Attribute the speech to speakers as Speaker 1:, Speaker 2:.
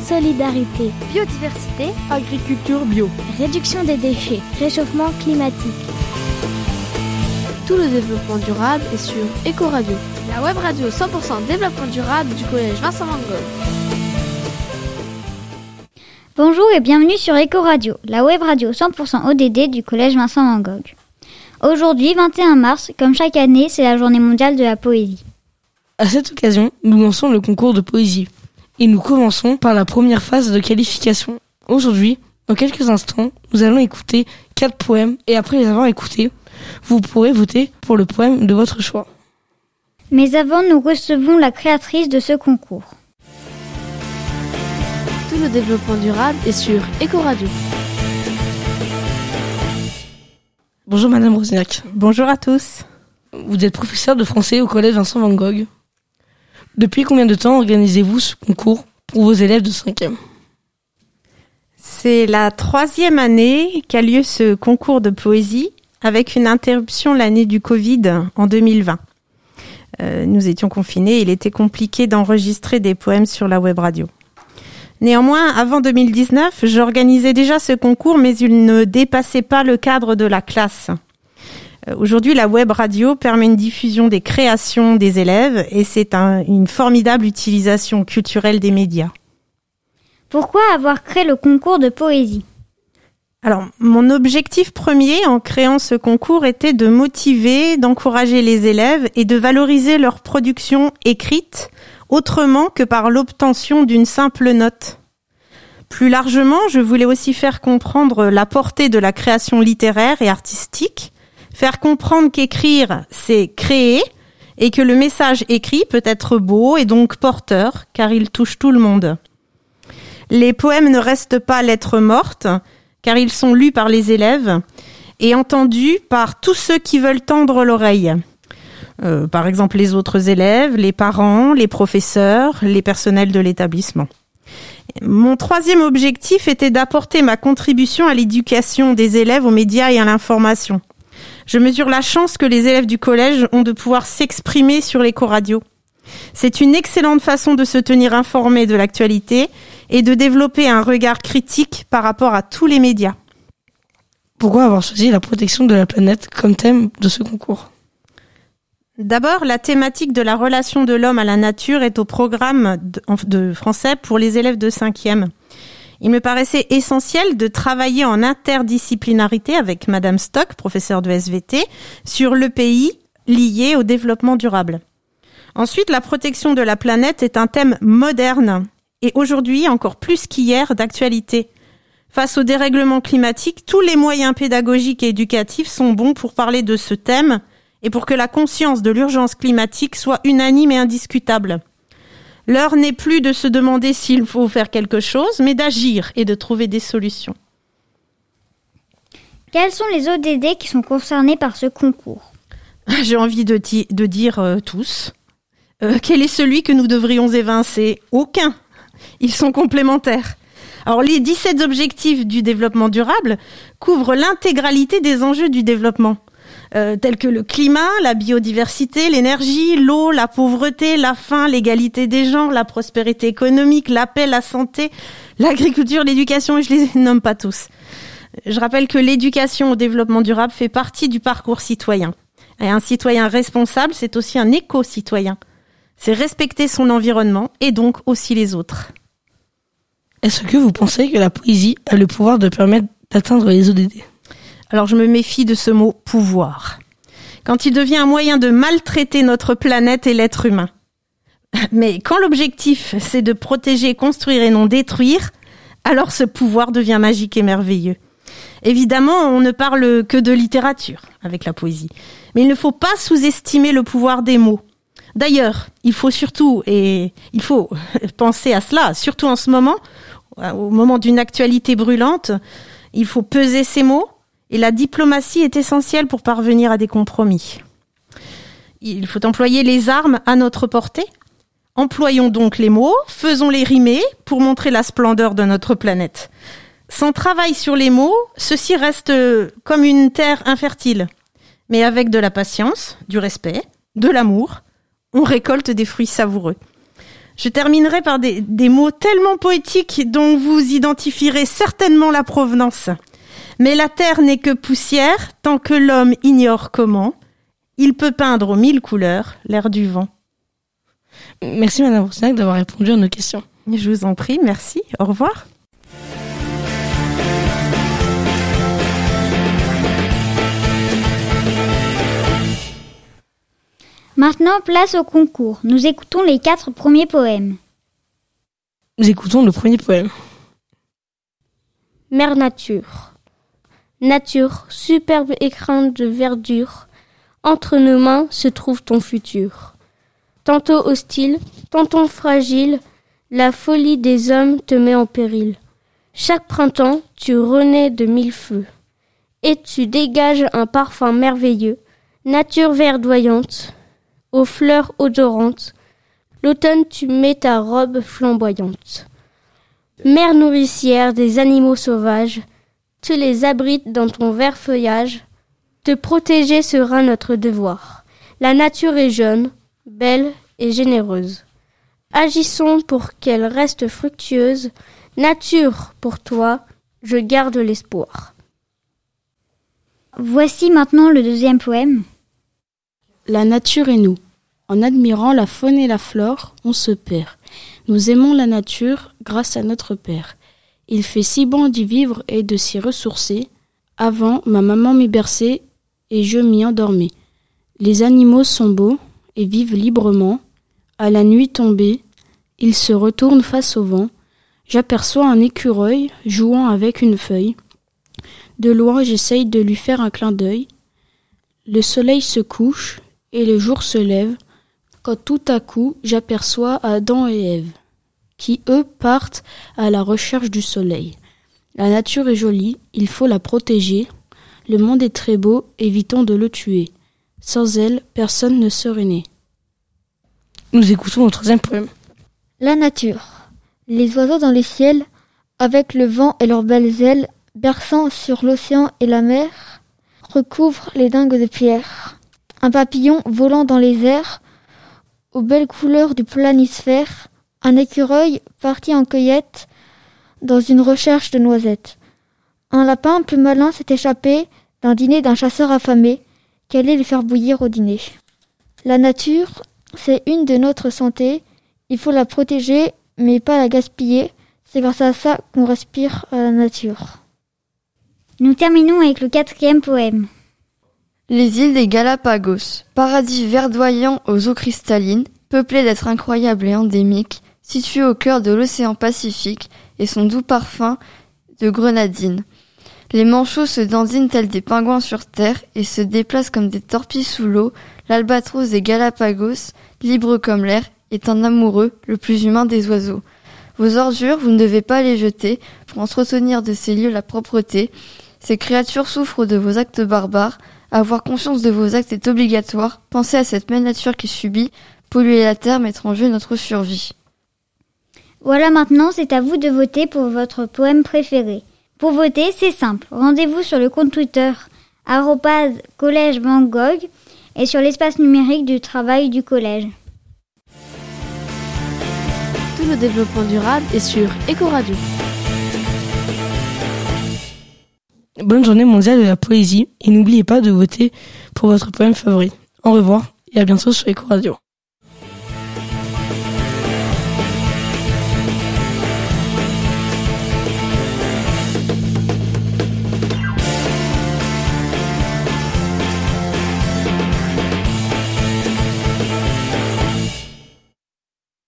Speaker 1: solidarité,
Speaker 2: biodiversité,
Speaker 3: agriculture bio,
Speaker 1: réduction des déchets, réchauffement climatique.
Speaker 2: Tout le développement durable est sur Ecoradio, la web radio 100% développement durable du collège Vincent Van Gogh.
Speaker 4: Bonjour et bienvenue sur Ecoradio, la web radio 100% ODD du collège Vincent Van Gogh. Aujourd'hui, 21 mars, comme chaque année, c'est la journée mondiale de la poésie.
Speaker 3: À cette occasion, nous lançons le concours de poésie. Et nous commençons par la première phase de qualification. Aujourd'hui, dans quelques instants, nous allons écouter 4 poèmes et après les avoir écoutés, vous pourrez voter pour le poème de votre choix.
Speaker 4: Mais avant, nous recevons la créatrice de ce concours.
Speaker 2: Tout le développement durable est sur Ecoradio.
Speaker 3: Bonjour Madame Rosniak.
Speaker 5: Bonjour à tous.
Speaker 3: Vous êtes professeure de français au collège Vincent Van Gogh. Depuis combien de temps organisez-vous ce concours pour vos élèves de 5e ?
Speaker 5: C'est la 3e année qu'a lieu ce concours de poésie avec une interruption l'année du Covid en 2020. Nous étions confinés et il était compliqué d'enregistrer des poèmes sur la web radio. Néanmoins, avant 2019, j'organisais déjà ce concours, mais il ne dépassait pas le cadre de la classe. Aujourd'hui, la web radio permet une diffusion des créations des élèves et c'est une formidable utilisation culturelle des médias.
Speaker 4: Pourquoi avoir créé le concours de poésie ?
Speaker 5: Alors, mon objectif premier en créant ce concours était de motiver, d'encourager les élèves et de valoriser leur production écrite autrement que par l'obtention d'une simple note. Plus largement, je voulais aussi faire comprendre la portée de la création littéraire et artistique, faire comprendre qu'écrire, c'est créer, et que le message écrit peut être beau et donc porteur, car il touche tout le monde. Les poèmes ne restent pas lettres mortes, car ils sont lus par les élèves et entendus par tous ceux qui veulent tendre l'oreille. Par exemple, les autres élèves, les parents, les professeurs, les personnels de l'établissement. Mon 3e objectif était d'apporter ma contribution à l'éducation des élèves aux médias et à l'information. Je mesure la chance que les élèves du collège ont de pouvoir s'exprimer sur l'Ecoradio. C'est une excellente façon de se tenir informé de l'actualité et de développer un regard critique par rapport à tous les médias.
Speaker 3: Pourquoi avoir choisi la protection de la planète comme thème de ce concours ?
Speaker 5: D'abord, la thématique de la relation de l'homme à la nature est au programme de français pour les élèves de 5e. Il me paraissait essentiel de travailler en interdisciplinarité avec Madame Stock, professeure de SVT, sur l'EPI lié au développement durable. Ensuite, la protection de la planète est un thème moderne et aujourd'hui encore plus qu'hier d'actualité. Face au dérèglement climatique, tous les moyens pédagogiques et éducatifs sont bons pour parler de ce thème et pour que la conscience de l'urgence climatique soit unanime et indiscutable. L'heure n'est plus de se demander s'il faut faire quelque chose, mais d'agir et de trouver des solutions.
Speaker 4: Quels sont les ODD qui sont concernés par ce concours ?
Speaker 5: J'ai envie de dire tous. Quel est celui que nous devrions évincer ? Aucun. Ils sont complémentaires. Alors, les 17 objectifs du développement durable couvrent l'intégralité des enjeux du développement. Tels que le climat, la biodiversité, l'énergie, l'eau, la pauvreté, la faim, l'égalité des genres, la prospérité économique, la paix, la santé, l'agriculture, l'éducation, et je les nomme pas tous. Je rappelle que l'éducation au développement durable fait partie du parcours citoyen. Et un citoyen responsable, c'est aussi un éco-citoyen. C'est respecter son environnement et donc aussi les autres.
Speaker 3: Est-ce que vous pensez que la poésie a le pouvoir de permettre d'atteindre les ODD ?
Speaker 5: Alors je me méfie de ce mot « pouvoir ». Quand il devient un moyen de maltraiter notre planète et l'être humain. Mais quand l'objectif, c'est de protéger, construire et non détruire, alors ce pouvoir devient magique et merveilleux. Évidemment, on ne parle que de littérature avec la poésie. Mais il ne faut pas sous-estimer le pouvoir des mots. D'ailleurs, il faut penser à cela, surtout en ce moment, au moment d'une actualité brûlante, il faut peser ces mots. Et la diplomatie est essentielle pour parvenir à des compromis. Il faut employer les armes à notre portée. Employons donc les mots, faisons-les rimer pour montrer la splendeur de notre planète. Sans travail sur les mots, ceci reste comme une terre infertile. Mais avec de la patience, du respect, de l'amour, on récolte des fruits savoureux. Je terminerai par des mots tellement poétiques dont vous identifierez certainement la provenance. Mais la terre n'est que poussière tant que l'homme ignore comment. Il peut peindre aux 1000 couleurs l'air du vent.
Speaker 3: Merci Madame Broussignac d'avoir répondu à nos questions.
Speaker 5: Je vous en prie, merci. Au revoir.
Speaker 4: Maintenant, place au concours. Nous écoutons les 4 premiers poèmes.
Speaker 3: Nous écoutons le premier poème.
Speaker 2: Mère Nature. Nature, superbe écrin de verdure, entre nos mains se trouve ton futur. Tantôt hostile, tantôt fragile, la folie des hommes te met en péril. Chaque printemps, tu renais de 1000 feux, et tu dégages un parfum merveilleux. Nature verdoyante, aux fleurs odorantes, l'automne tu mets ta robe flamboyante. Mère nourricière des animaux sauvages, tu les abrites dans ton vert feuillage. Te protéger sera notre devoir. La nature est jeune, belle et généreuse. Agissons pour qu'elle reste fructueuse. Nature, pour toi, je garde l'espoir.
Speaker 4: Voici maintenant le deuxième poème.
Speaker 6: La nature et nous. En admirant la faune et la flore, on se perd. Nous aimons la nature grâce à notre Père. Il fait si bon d'y vivre et de s'y ressourcer. Avant, ma maman m'y berçait et je m'y endormais. Les animaux sont beaux et vivent librement. À la nuit tombée, ils se retournent face au vent. J'aperçois un écureuil jouant avec une feuille. De loin, j'essaye de lui faire un clin d'œil. Le soleil se couche et le jour se lève, quand tout à coup, j'aperçois Adam et Ève, qui, eux, partent à la recherche du soleil. La nature est jolie, il faut la protéger. Le monde est très beau, évitons de le tuer. Sans elle, personne ne serait né.
Speaker 3: Nous écoutons le troisième poème.
Speaker 7: La nature. Les oiseaux dans les ciels, avec le vent et leurs belles ailes, berçant sur l'océan et la mer, recouvrent les dingues de pierre. Un papillon volant dans les airs, aux belles couleurs du planisphère, un écureuil parti en cueillette dans une recherche de noisettes. Un lapin plus malin s'est échappé d'un dîner d'un chasseur affamé qui allait le faire bouillir au dîner. La nature, c'est une de notre santé, il faut la protéger mais pas la gaspiller, c'est grâce à ça qu'on respire à la nature.
Speaker 4: Nous terminons avec le 4e poème.
Speaker 8: Les îles des Galapagos, paradis verdoyant aux eaux cristallines, peuplé d'êtres incroyables et endémiques, situé au cœur de l'océan Pacifique et son doux parfum de grenadine. Les manchots se dandinent tels des pingouins sur terre et se déplacent comme des torpilles sous l'eau. L'albatros des Galapagos, libre comme l'air, est un amoureux, le plus humain des oiseaux. Vos ordures, vous ne devez pas les jeter pour entretenir de ces lieux la propreté. Ces créatures souffrent de vos actes barbares. Avoir conscience de vos actes est obligatoire. Pensez à cette même nature qui subit. Polluer la terre, mettre en jeu notre survie.
Speaker 4: Voilà, maintenant, c'est à vous de voter pour votre poème préféré. Pour voter, c'est simple. Rendez-vous sur le compte Twitter @collège Van Gogh et sur l'espace numérique du travail du collège.
Speaker 2: Tout le développement durable est sur Ecoradio.
Speaker 3: Bonne journée mondiale de la poésie et n'oubliez pas de voter pour votre poème favori. Au revoir et à bientôt sur Ecoradio.